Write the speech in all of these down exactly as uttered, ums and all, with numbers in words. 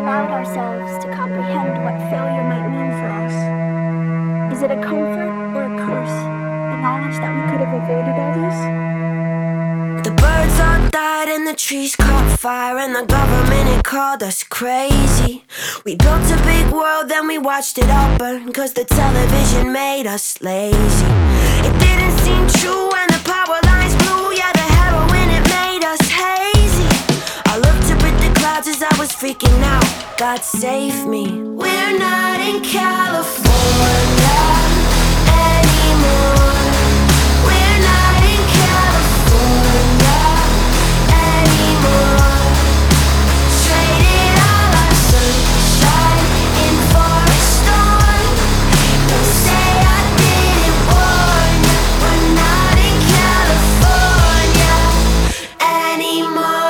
allowed ourselves to comprehend what failure might mean for us? Is it a comfort or a curse, the knowledge that we could have avoided all this? The birds all died and the trees caught fire, and the government had called us crazy. We built a big world, then we watched it all burn, cause the television made us lazy. It didn't seem true when the power lines blew. Yeah, the heroin, it made us hazy. I looked up at the clouds as I was freaking out. God save me. We're not in California anymore. We're not in California anymore. Traded all our sunshine in for a storm. Don't say I didn't warn you. We're not in California anymore.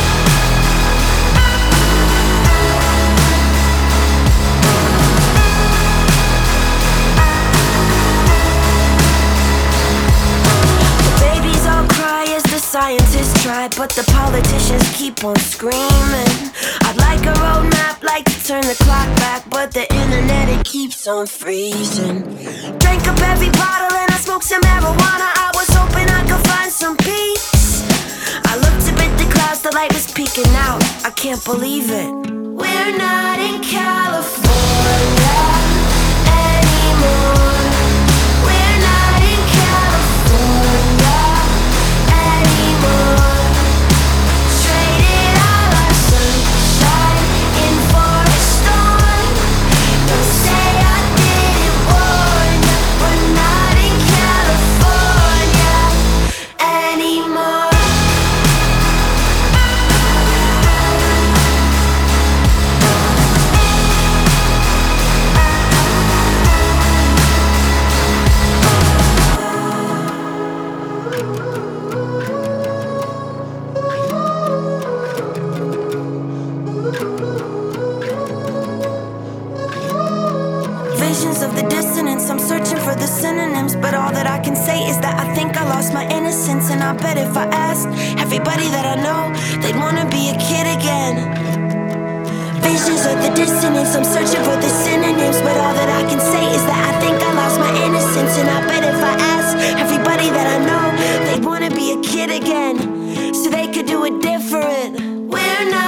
Scientists try, but the politicians keep on screaming. I'd like a roadmap, like to turn the clock back, but the internet, it keeps on freezing. Drank up every bottle and I smoked some marijuana. I was hoping I could find some peace. I looked up at the clouds, the light was peeking out. I can't believe it. We're not in California anymore. We're not in California anymore. Traded all our sunshine in for a storm. Don't say I didn't warn you. We're not in California anymore. Visions of the dissonance, I'm searching for the synonyms, but all that I can say is that I think I lost my innocence. And I bet if I asked everybody that I know, they'd wanna be a kid again. Visions of the dissonance, I'm searching for the synonyms, but all that I can say is that I think I lost my innocence. And I bet if I asked everybody that I know, they'd wanna be a kid again, so they could do it different. We're not